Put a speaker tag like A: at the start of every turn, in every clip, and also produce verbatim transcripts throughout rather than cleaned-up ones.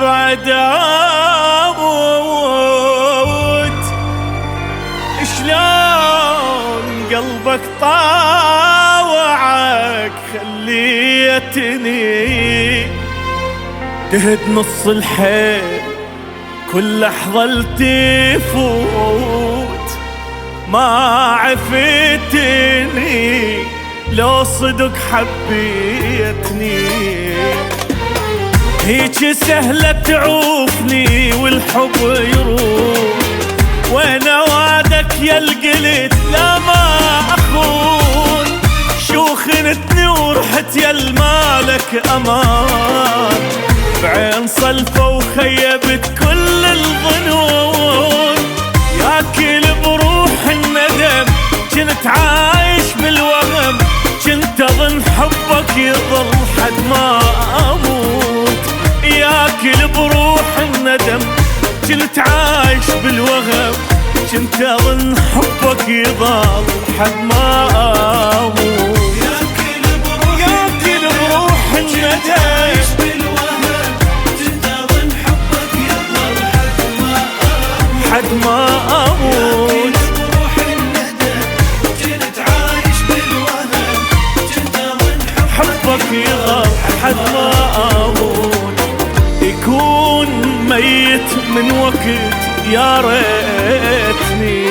A: بعد اموت شلون قلبك طاوعك خليتني تهد نص الحيل كل لحظة تفوت ما عفتني لو صدق حبيتني هيك سهلة تعوفني والحب يروح وانا وعدك يا القلت لا ما اخون شو خنتني ورحت يا المالك امان بعين صلفة وخيبت كل الظنون ياكل بروح الندم كنت عايش بالوهم كنت اظن حبك يظل حد ما اموت ياكل بروح الندم كنت عايش بالوهم كنت اظن حبك يظل حد ما اموت ياكل بروح ياكل بروح الندم حد ما اموت
B: بروح الندم كنت عايش بالوهم كنت اظن
A: حبك يظل حد ما اموت يكون ميت من وقت يا ريتني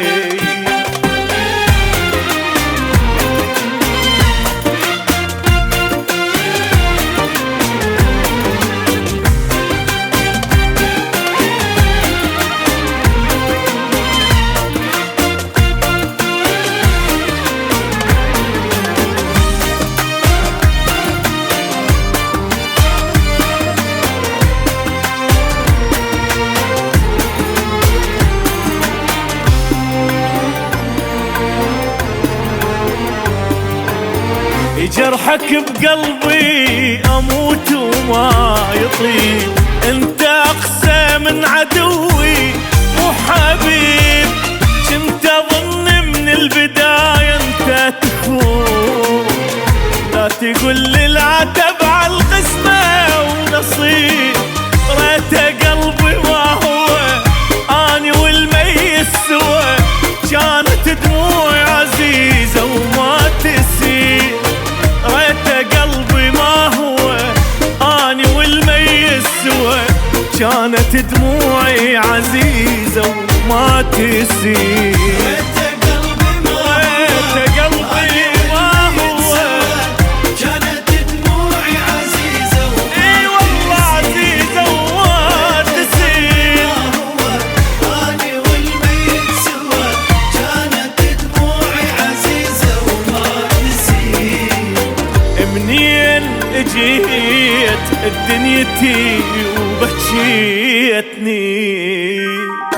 A: جرحك بقلبي اموت وما يطيب انت اقسى من عدوي مو حبيب كنت اظن من البداية انت تخون لا تقول لي العتب على القسمة ونصيب ريت قلبي ما هو اني والميت سوا كانت دموعي عزيزة وما تسيب ريت قلبي ما هو اني والميت سوا كانت دموعي عزيزة وما تسيب
B: ريت قلبي ما هو كانت دموعي عزيزة
A: اي والله عزيزة وما تسيب
B: اني والميت سوا كانت دموعي عزيزة وما تسيب
A: منين اجيت الدنيتي وبكيتني